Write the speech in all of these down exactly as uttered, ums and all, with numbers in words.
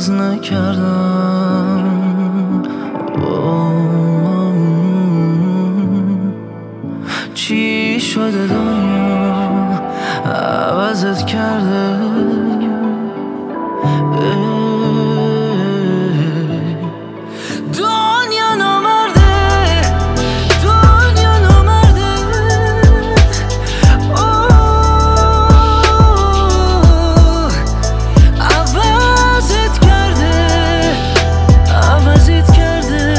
عوض نکردم. چی شده دنیا عوضت کرده؟ دنیا نامرده، دنیا نامرده. عوضت کرده، عوضت کرده.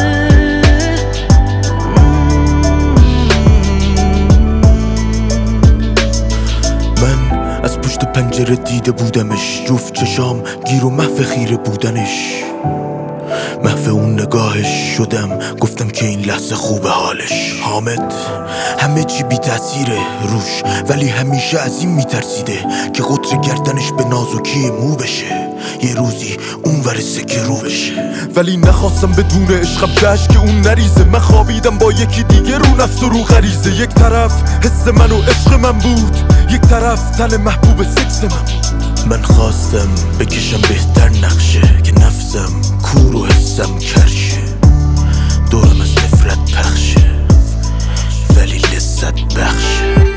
من از پشت پنجره دیده بودمش، جفت چشام گیر و محو خیره بودنش، محو اون نگاهش شدم، گفتم که این لحظه خوبه حالش. حامد همه چی بی تأثیره روش، ولی همیشه از این میترسیده که قطر گردنش به نازکی مو بشه، یه روزی اون ورسه که رو بشه. ولی نخواستم بدون عشقم کش که اون نریزه. من خوابیدم با یکی دیگه رو نفس و رو غریزه. یک طرف حس من و عشق من بود، یک طرف تن محبوب سکس من بود. من خواستم بکشم بهتر نقشه که نفسم کور و حسم کرشه، دورم از نفرت پخشه ولی لذت بخشه.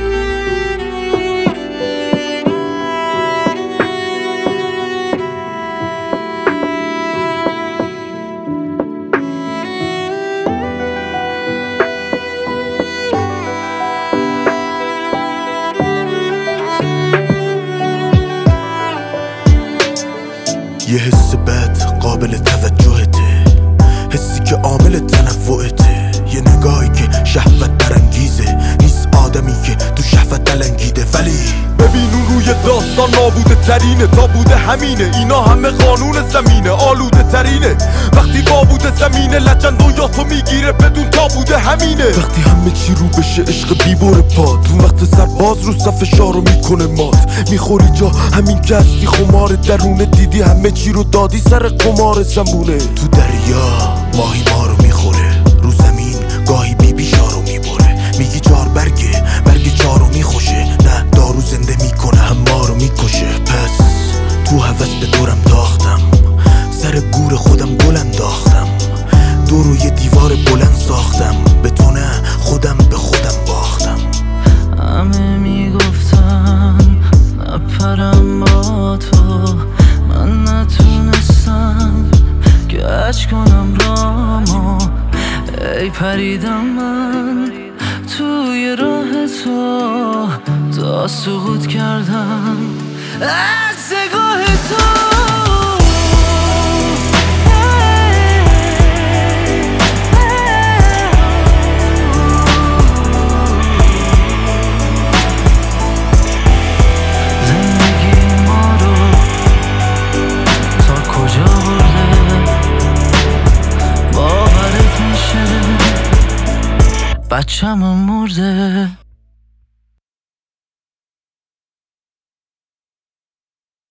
یه حس بد قابل توجهته، حسی که عامل تنوعته، یه نگاهی که شهوت برانگیزه، نیست آدمی که تو شهوت دلنگیده. ولی ببین اون روی داستان نابوده ترینه، تا بوده همینه، اینا همه قانون زمینه، آلوده ترینه. وقتی وابوده زمینه لجن دنیا تو میگیره بدون تا بوده همینه. وقتی همه چی رو بشه عشق بیبور پاد، اون وقت سرباز رو صف شارو میکنه مات. میخوری جا همین که هستی خمار درونه، دیدی همه چی رو دادی سر قمار زمونه. تو دریا ماهی ما رو میخوره، رو زمین گاهی بیبی شارو میبره. میگی چار برگه برگ چارو میخوشه، نه دارو زنده میکنه هم ما رو میکشه. پس تو هوس به دورم تاختم، سر گور خودم گل انداختم، دور و یه دیوار بلند ساختم، به تو نه خودم به خودم باختم. همه میگفتن نپرم با تو، من نتونستم کج کنم رامو. ای پریدم من توی راه تو، تا سقوط کردم عکس گاه تو. بچه‌م مرده.